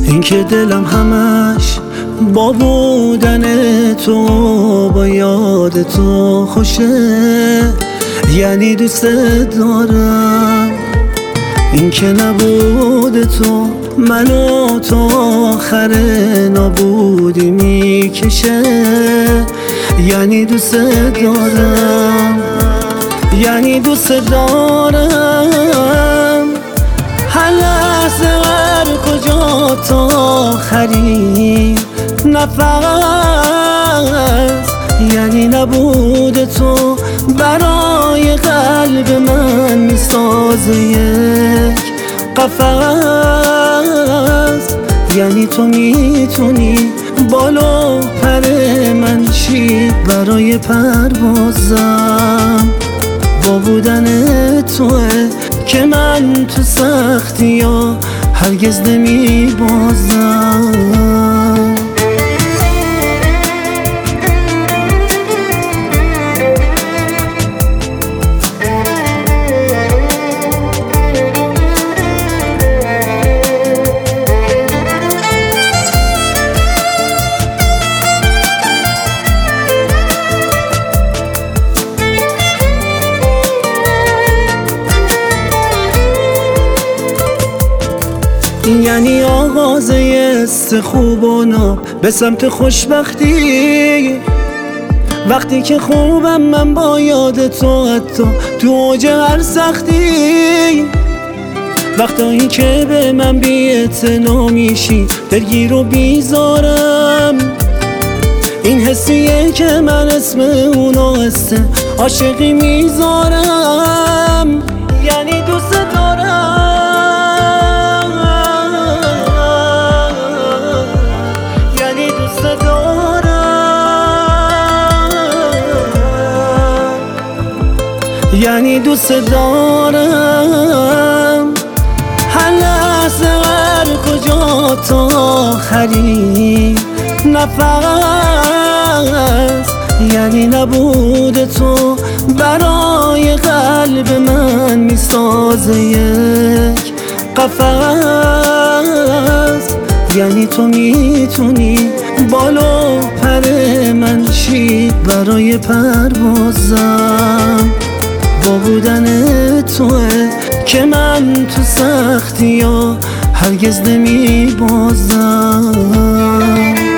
این که دلم همش با بودن تو، با یاد تو خوشه، یعنی دوست دارم. این که نبود تو منو تا آخر نابودی میکشه، یعنی دوست دارم، یعنی دوست دارم. هر لحظه هر کجا تا آخرین نفس، یعنی نبود تو برای قلب من میسازه یک قفس. یعنی تو میتونی بالو پر من شی برای پروازم. با بودن توه که من تو سختی ها هرگز نمیبازم. یعنی آغاز یست خوب و ناب به سمت خوشبختی. وقتی که خوبم من با یاد تو، حتی تو اوج هر سختی. وقتایی که به من بی‌اعتنا میشی دلگیر و بیزارم. این حسیه که من اسم اونو حسه عاشقی میذارم. یعنی دوست دارم، یعنی دوست دارم. هر لحظه هر کجا تا آخرین نفس، یعنی نبود تو برای قلب من میسازه یک قفس. یعنی تو میتونی بالو پر من شی برای پروازم. با بودن توه که من تو سختی ها هرگز نمیبازم.